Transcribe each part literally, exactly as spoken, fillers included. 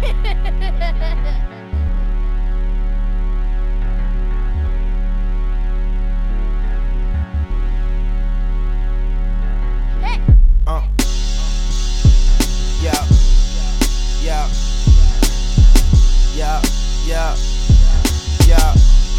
Uh. Yeah. Yeah. Yeah. Yeah. Yeah.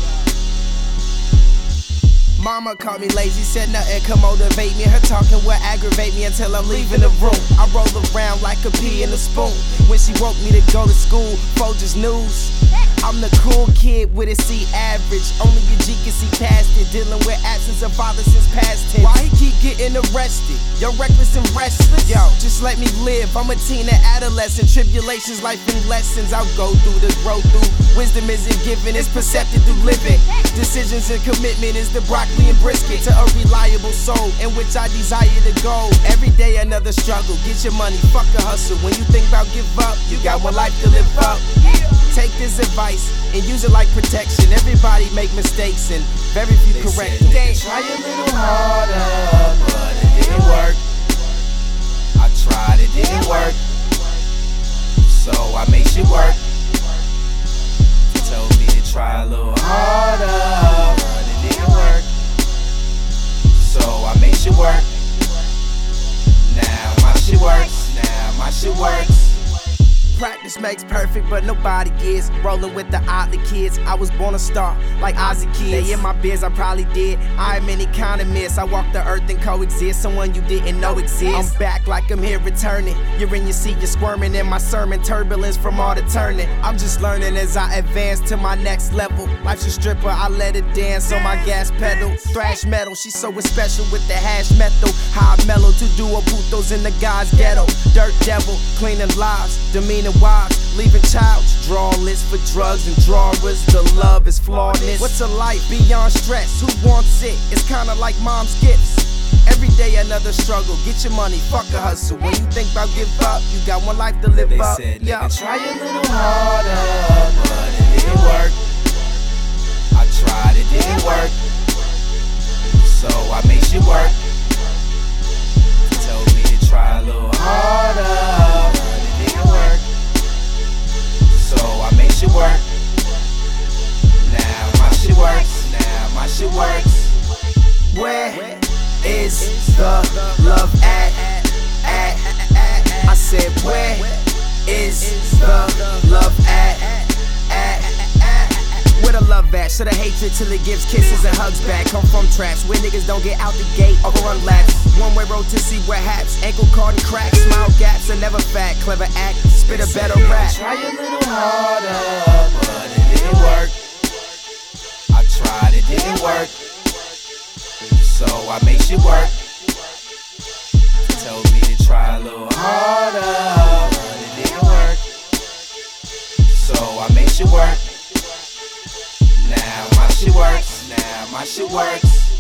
Mama called me lazy, said nothing could motivate me. Her talking will aggravate me until I'm leaving the room. I roll around like a pea in a spoon. When she woke me to go to school, Folgers news. I'm the cool kid with a C average. Only a G can see past it. Dealing with absence of father since past tense. Why he keep getting arrested? Yo, reckless and restless. Yo, just let me live. I'm a teen and adolescent. Tribulations, life and lessons I'll go through to grow through. Wisdom isn't given, it's percepted through living. Decisions and commitment is the broccoli and brisket to a reliable soul in which I desire to go. Every day another struggle. Get your money, fuck a hustle. When you think about give up, you got one life to live up. Take this advice and use it like protection. Everybody make mistakes and very few they correct them. Try a little harder, but it didn't work. I tried, it didn't work. So I made shit work. They told me to try a little harder, but it didn't work. So I made shit work. Now my shit works. Now my shit works. Practice makes perfect, but nobody gets. Rolling with the oddly kids. I was born a star, like Ozzy kids. They in my biz, I probably did. I am an economist. I walk the earth and coexist. Someone you didn't know exists. I'm back like I'm here returning. You're in your seat, you're squirming in my sermon. Turbulence from all the turning. I'm just learning as I advance to my next level. Life's a stripper, I let it dance on my gas pedal. Thrash metal, she's so special with the hash metal. High mellow to duo putos in the God's ghetto. Dirt devil, cleaning lives, demeaning wives, leaving childs, draw lists for drugs and drawers. The love is flawless. What's a life beyond stress? Who wants it? It's kinda like mom's gifts. Every day another struggle. Get your money, fuck a hustle. When you think about give up, you got one life to live they up. Said, yeah. Try a little harder, but it didn't work. I tried, it didn't work. So I made shit work. They told me to try a little harder, but it didn't work. So I made shit work. Now my shit works. Now my shit works. Where is the love at? At? I said, where is the love at? At? Where the love at? Should the hatred till it gives kisses and hugs back. Come from traps where niggas don't get out the gate or run laps. One way road to see what happens. Ankle caught and cracked. Smile gaps are never fat. Clever act, spit a better rap. Try a little harder, but it didn't work. I tried, it didn't work. So I made shit work. They told me to try a little harder, but it didn't work. So I made shit work. Now my shit works. Now my shit works.